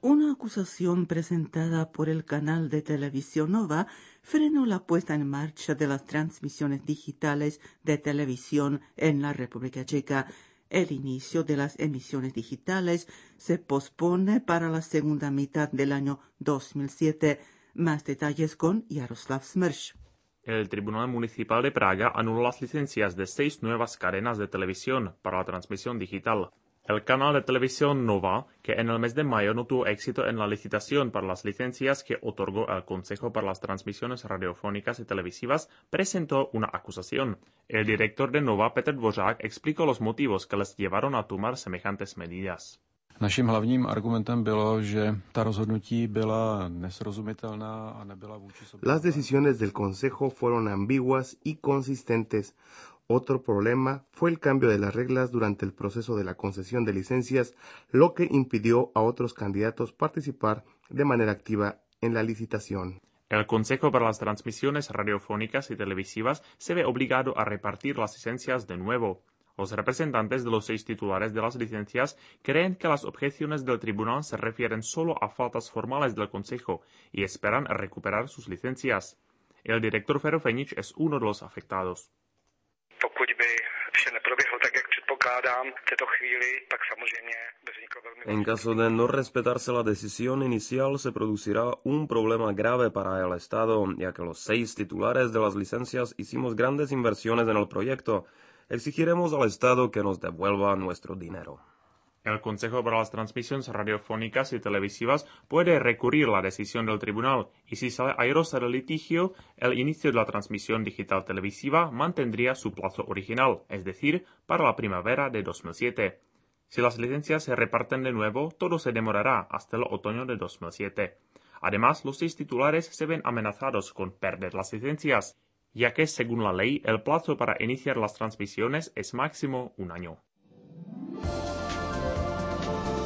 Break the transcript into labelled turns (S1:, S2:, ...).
S1: Una acusación presentada por el canal de televisión Nova frenó la puesta en marcha de las transmisiones digitales de televisión en la República Checa. El inicio de las emisiones digitales se pospone para la segunda mitad del año 2007. Más detalles con Jaroslav Smrš.
S2: El Tribunal Municipal de Praga anuló las licencias de 6 nuevas cadenas de televisión para la transmisión digital. El canal de televisión Nova, que en el mes de mayo no tuvo éxito en la licitación para las licencias que otorgó el Consejo para las Transmisiones Radiofónicas y Televisivas, presentó una acusación. El director de Nova, Petr Dvořák, explicó los motivos que les llevaron a tomar semejantes medidas.
S3: Naším hlavním argumentem bylo, že ta rozhodnutí byla nesrozumitelná a nebyla vůči sobě.
S4: Las decisiones del Consejo fueron ambiguas y consistentes. Otro problema fue el cambio de las reglas durante el proceso de la concesión de licencias, lo que impidió a otros candidatos participar de manera activa en la licitación.
S2: El Consejo para las Transmisiones Radiofónicas y Televisivas se ve obligado a repartir las licencias de nuevo. Los representantes de los 6 titulares de las licencias creen que las objeciones del tribunal se refieren solo a faltas formales del Consejo y esperan recuperar sus licencias. El director Fero Fenič es uno de los afectados.
S5: En caso de no respetarse la decisión inicial, se producirá un problema grave para el Estado, ya que los 6 titulares de las licencias hicimos grandes inversiones en el proyecto. Exigiremos al Estado que nos devuelva nuestro dinero.
S2: El Consejo para las Transmisiones Radiofónicas y Televisivas puede recurrir la decisión del tribunal y si sale airosa del litigio, el inicio de la transmisión digital televisiva mantendría su plazo original, es decir, para la primavera de 2007. Si las licencias se reparten de nuevo, todo se demorará hasta el otoño de 2007. Además, los 6 titulares se ven amenazados con perder las licencias, ya que, según la ley, el plazo para iniciar las transmisiones es máximo 1 año.